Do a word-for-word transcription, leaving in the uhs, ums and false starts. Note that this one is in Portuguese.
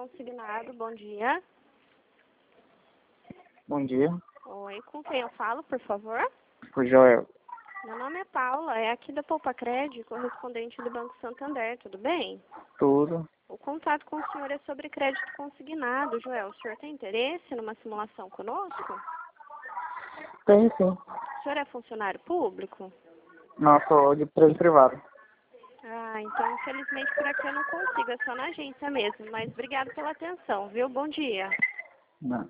consignado, bom dia. Bom dia. Oi, com quem eu falo, por favor? O Joel. Meu nome é Paula, é aqui da Poupa Crédito, correspondente do Banco Santander, tudo bem? Tudo. O contato com o senhor é sobre crédito consignado, Joel. O senhor tem interesse numa simulação conosco? Tem sim. O senhor é funcionário público? Não, sou de empresa privada. Ah, então infelizmente por aqui eu não consigo, é só na agência mesmo. Mas obrigado pela atenção, viu? Bom dia. Não.